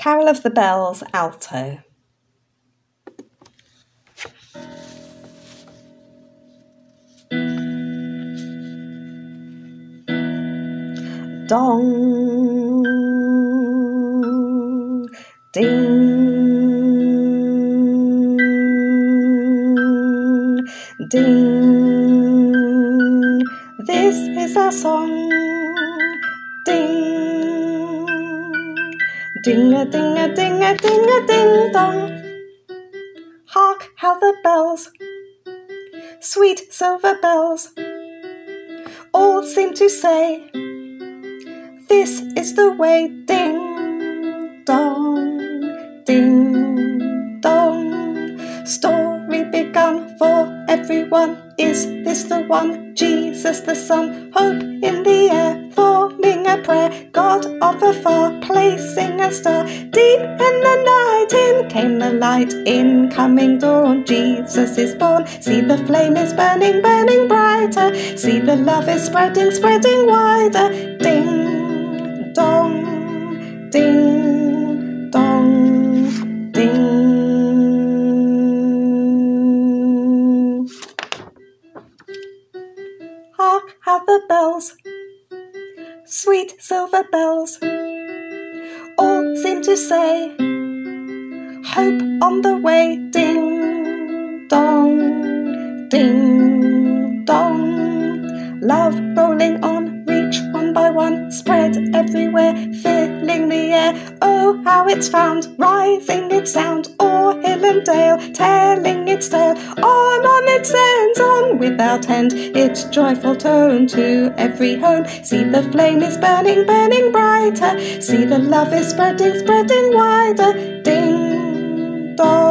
Carol of the Bells, alto. Dong, ding, ding, this is our song. Ding, ding-a-ding-a-ding-a-ding-a-ding-dong. Hark how the bells, sweet silver bells, all seem to say, this is the way. Ding dong, ding dong. Story begun for everyone. Is this the one? Jesus the Son, hope in the air, forming a prayer. God of afar, placing a star. Deep in the night, in came the light. In coming dawn, Jesus is born. See the flame is burning, burning brighter. See the love is spreading, spreading wider. Ding dong, ding dong, ding. Hark how the bells, sweet silver bells, all seem to say, hope on the way. Ding dong, ding dong. Love rolling on, reach one by one, spread everywhere, filling the air. Oh, how it's found, rising its sound, o'er hill and dale, telling its tale. On it sends, on without end, its joyful tone to every home. See the flame is burning, burning brighter. See the love is spreading, spreading wider. Ding dong.